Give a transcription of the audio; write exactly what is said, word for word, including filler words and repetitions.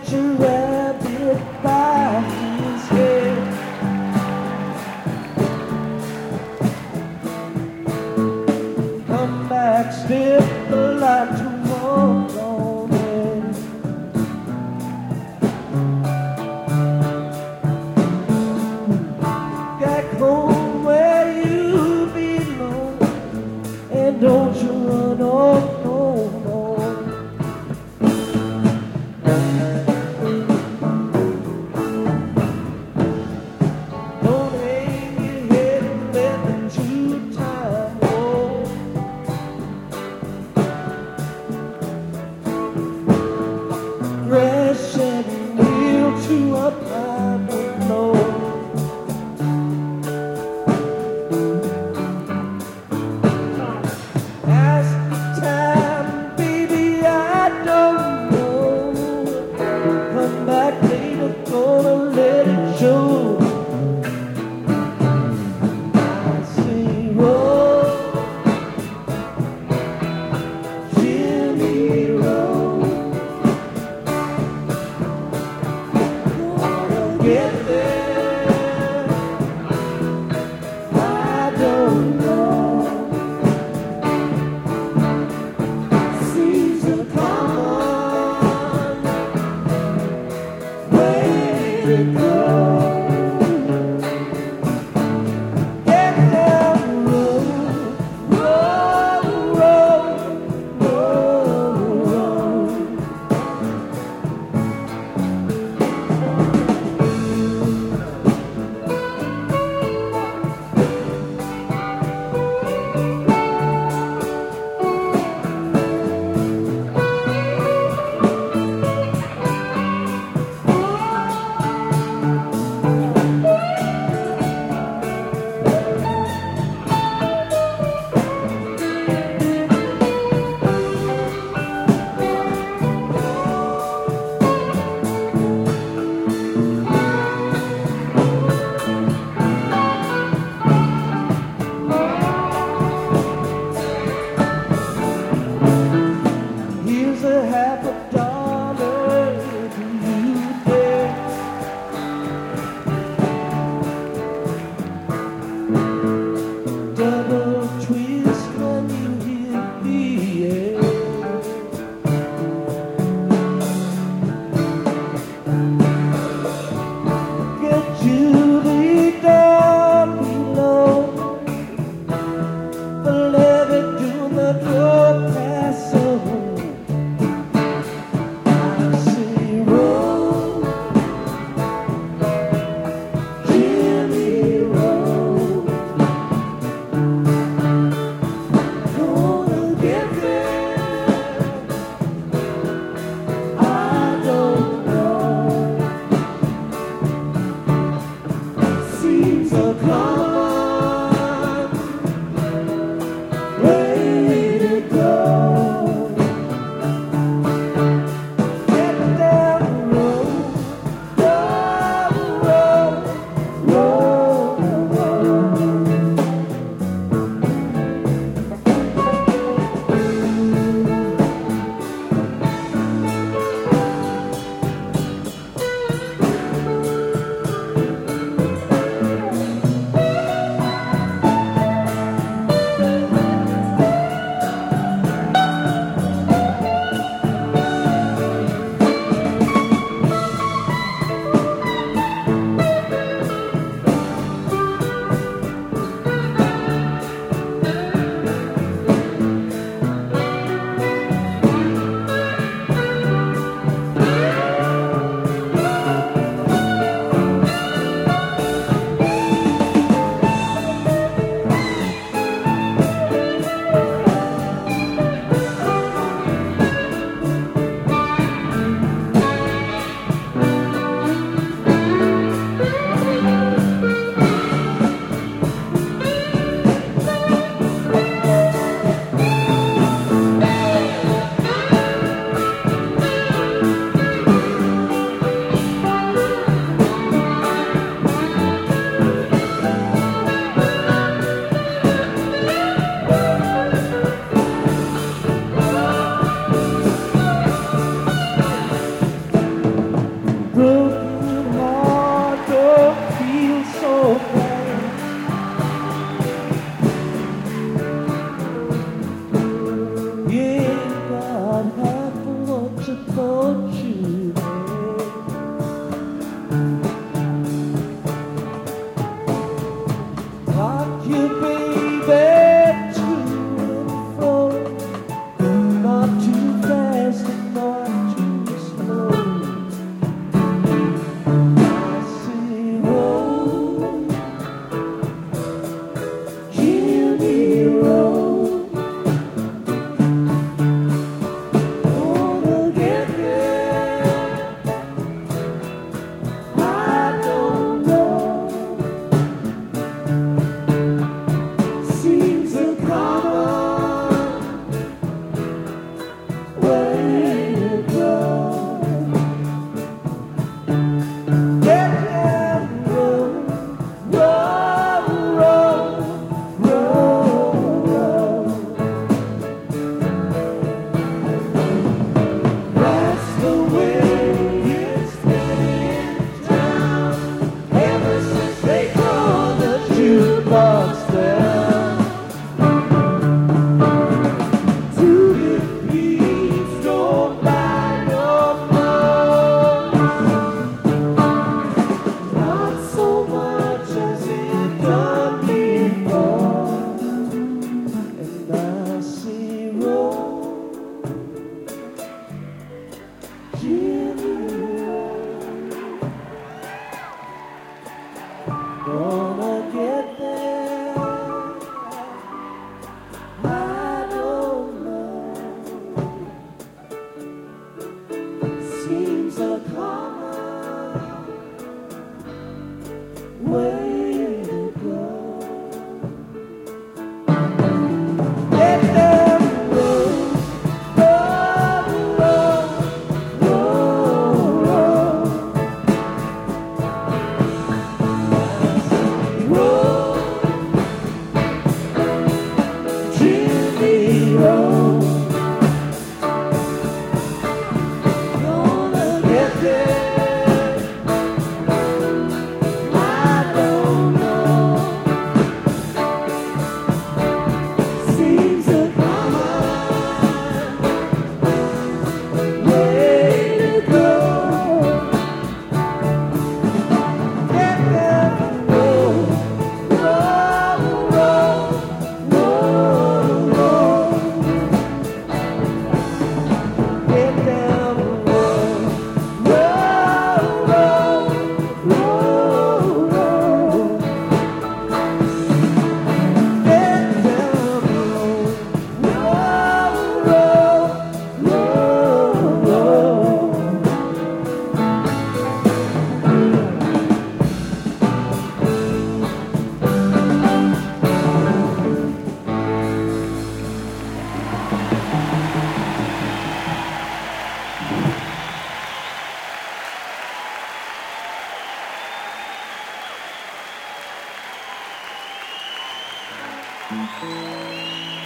you rabbit by his head. Come back, step the line to walk on it. Back home where you belong, and don't you run off, no, no. Don't hang your head and let the true time roll. Crash and kneel to a pine of blow. Last time, baby, I don't know. Come back later, gonna let it show. I say roll, Jimmy roll. Gonna get there, I don't know. Seems a common way to go. Get down the road, road, road, road, road. Here's a half a dollar, do you dare? Double twist when you hit the air. Get Julie down below, the levee to the door pass. head down the road. Road, road, road, road. Head down the road. Road, road, road, road. Thank you.